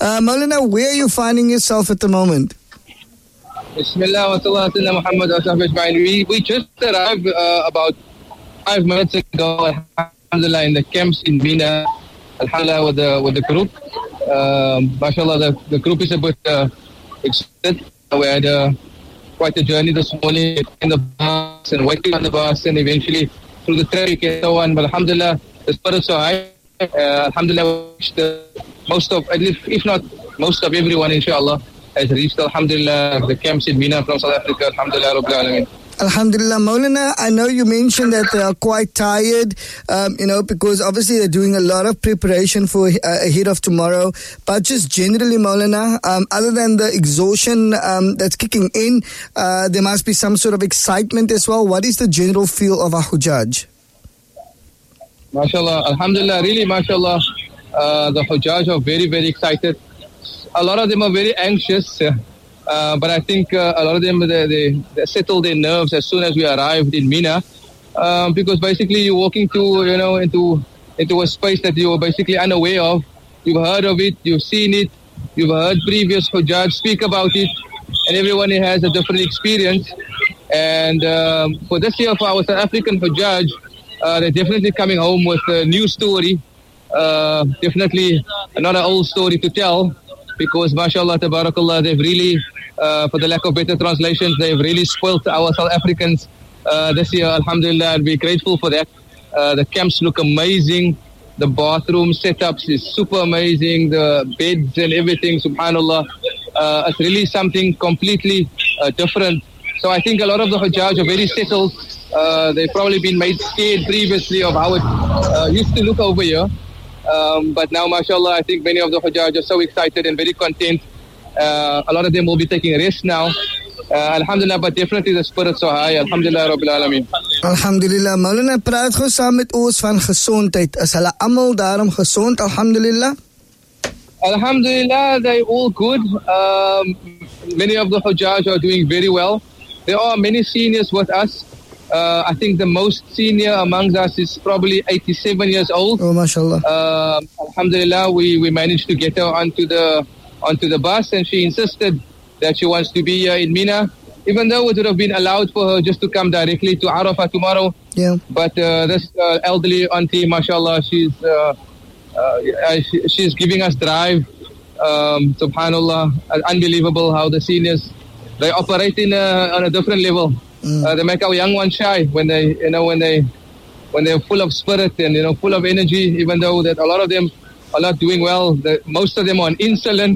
Maulana, where are you finding yourself at the moment? Bismillah wa sallallahu Muhammad wa sahbihi ajma'in. We just arrived about 5 minutes ago, alhamdulillah, in the camps in Mina, alhamdulillah, with the group. MashaAllah, the group is a bit excited. We had quite a journey this morning in the bus and waiting on the bus and eventually through the traffic and so on. But alhamdulillah, the spirits are high. Alhamdulillah, most of, if not most of everyone, inshallah, has reached, alhamdulillah, the camps in Mina from South Africa. Alhamdulillah, Rabbil Alameen. Alhamdulillah. Maulana, I know you mentioned that they are quite tired, because obviously they're doing a lot of preparation for ahead of tomorrow. But just generally, Maulana, other than the exhaustion that's kicking in, there must be some sort of excitement as well. What is the general feel of our Hujjaj? MashaAllah, alhamdulillah, really, MashaAllah, the Hujjaj are very, very excited. A lot of them are very anxious. But I think a lot of them, they settle their nerves as soon as we arrived in Mina, because basically you're walking into a space that you are basically unaware of. You've heard of it, you've seen it, you've heard previous Hujjaj speak about it, and everyone has a different experience. And for this year, for our South African Hujjaj, they're definitely coming home with a new story, definitely not an old story to tell, because mashallah, tabarakallah, they've really, for the lack of better translations, they've really spoilt our South Africans this year, alhamdulillah, and we're grateful for that. The camps look amazing. The bathroom setups is super amazing. The beds and everything, subhanallah. It's really something completely different. So I think a lot of the Hujjaj are very settled. They've probably been made scared previously of how it used to look over here. But now, mashallah, I think many of the Hujjaj are so excited and very content. A lot of them will be taking a rest now. Alhamdulillah, but definitely the spirits are high. Alhamdulillah, Rabbil Alameen. Alhamdulillah. Maulana, praat gou saam met ons van gezondheid. Is hulle almal daarom gezond? Alhamdulillah. Alhamdulillah, they're all good. Many of the Hujjaj are doing very well. There are many seniors with us. I think the most senior amongst us is probably 87 years old. Oh, mashallah. Alhamdulillah, we managed to get her onto the bus, and she insisted that she wants to be here in Mina, even though it would have been allowed for her just to come directly to Arafah tomorrow. Yeah. But this elderly auntie, mashallah, she's giving us drive. Subhanallah, unbelievable how the seniors, they operate on a different level. They make our young ones shy when they're full of spirit and full of energy. Even though that a lot of them are not doing well, most of them are on insulin.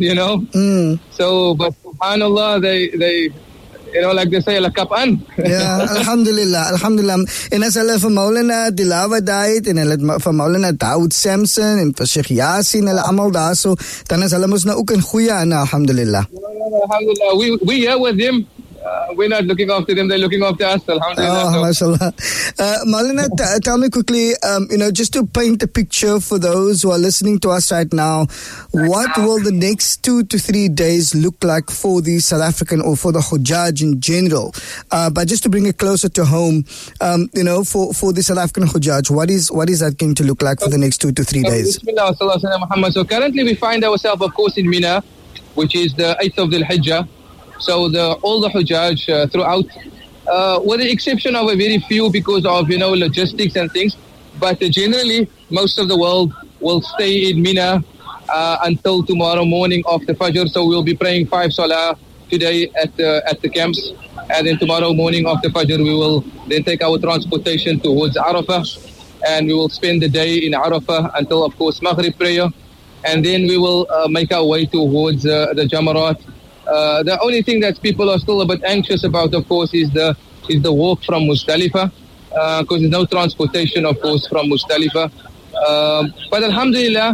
So, but subhanallah, they like they say, la kapan. Ja, alhamdulillah. En as hulle vir Maulana Dilawa daai en hulle vir Maulana Daud Samson en vir Sheikh Yasin, hulle almal daarso, dan is hulle mos nou ook in goeie hande, alhamdulillah. Alhamdulillah, we here with them. We're not looking after them, they're looking after us, alhamdulillah. Oh, mashallah. Maulana, tell me quickly, just to paint a picture for those who are listening to us right now, what will the next 2 to 3 days look like for the South African or for the Hujjaj in general? But just to bring it closer to home, for the South African Hujjaj, what is that going to look like for the next 2 to 3 days? Bismillah, Muhammad. So currently we find ourselves, of course, in Mina, which is the 8th of Dhul Hijjah. So all the Hujjaj throughout, with the exception of a very few because of logistics and things, but generally most of the world will stay in Mina until tomorrow morning after Fajr. So we'll be praying 5 Salah today at the camps, and then tomorrow morning after Fajr we will then take our transportation towards Arafah, and we will spend the day in Arafah until, of course, Maghrib prayer, and then we will make our way towards the Jamarat. The only thing that people are still a bit anxious about, of course, is the walk from Muzdalifah, because there's no transportation, of course, from Muzdalifah. But alhamdulillah,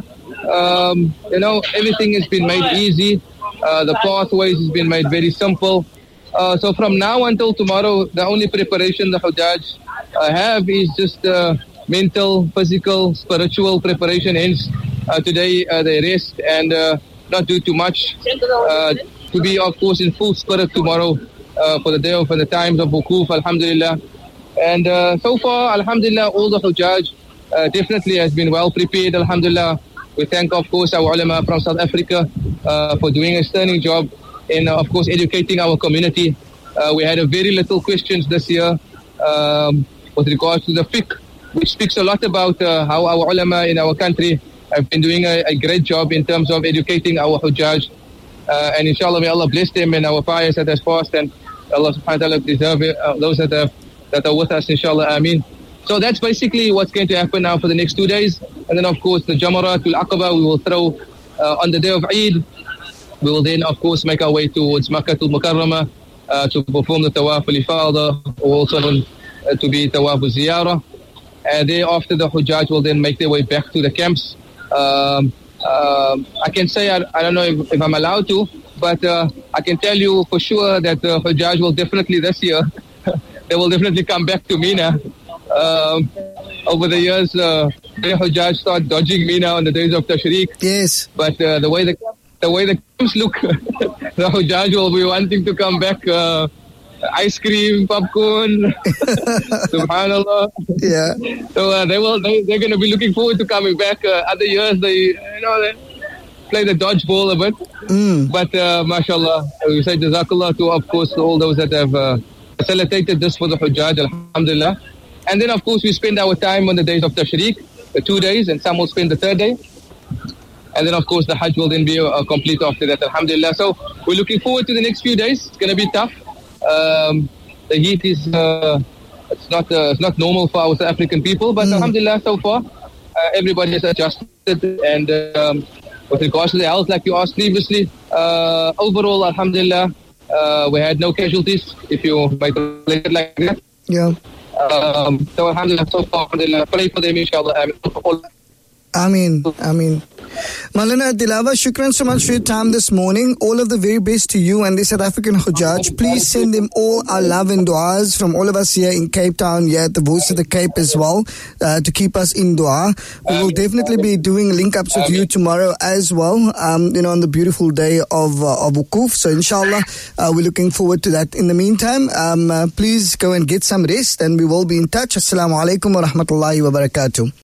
everything has been made easy. The pathways has been made very simple. So from now until tomorrow, the only preparation the Hujjaj have is just mental, physical, spiritual preparation. Hence, today they rest and not do too much. To be, of course, in full spirit tomorrow for the day of the times of Wukuf, alhamdulillah. And so far, alhamdulillah, all the Hujjaj definitely has been well prepared, alhamdulillah. We thank, of course, our ulama from South Africa for doing a sterling job in, of course, educating our community. We had a very little questions this year with regards to the fiqh, which speaks a lot about how our ulama in our country have been doing a great job in terms of educating our hujjaj. And inshallah, may Allah bless them and our pious that has passed, and Allah subhanahu wa ta'ala deserve it, those that are with us, inshallah, ameen. So that's basically what's going to happen now for the next 2 days. And then, of course, the Jamaratul Aqaba we will throw on the day of Eid. We will then, of course, make our way towards Makkatul Mukarramah to perform the Tawaf al-Ifada, or also to be Tawaf al-Ziyarah. And thereafter, the Hujjaj will then make their way back to the camps. I can say, I don't know if I'm allowed to, but I can tell you for sure that the Hujjaj will definitely this year, they will definitely come back to Mina. Over the years, the Hujjaj start dodging Mina on the days of Tashriq. Yes. But the way the camps look, the Hujjaj will be wanting to come back. Ice cream, popcorn, subhanallah. Yeah. So they're going to be looking forward to coming back. Other years they play the dodgeball a bit. But mashallah, we say jazakallah to, of course, all those that have facilitated this for the Hujjaj, alhamdulillah. And then, of course, we spend our time on the days of Tashriq, the 2 days, and some will spend the third day. And then, of course, the Hajj will then be complete after that, alhamdulillah. So we're looking forward to the next few days. It's going to be tough. The heat is it's not normal for our South African people, but alhamdulillah, so far everybody has adjusted. And with regards to the health, like you asked previously, overall, alhamdulillah, we had no casualties, if you might relate it like that. Yeah. So alhamdulillah, so far, alhamdulillah, pray for them, inshallah. Ameen. Maulana Dilawar, shukran so much for your time this morning. All of the very best to you and the South African Hujjaj. Please send them all our love and du'as from all of us here in Cape Town, here at the Voice of the Cape as well, to keep us in dua. We will definitely be doing link-ups with you tomorrow as well, on the beautiful day of Wukuf. So inshallah, we're looking forward to that. In the meantime, please go and get some rest, and we will be in touch. Assalamu alaikum wa rahmatullahi wa barakatuh.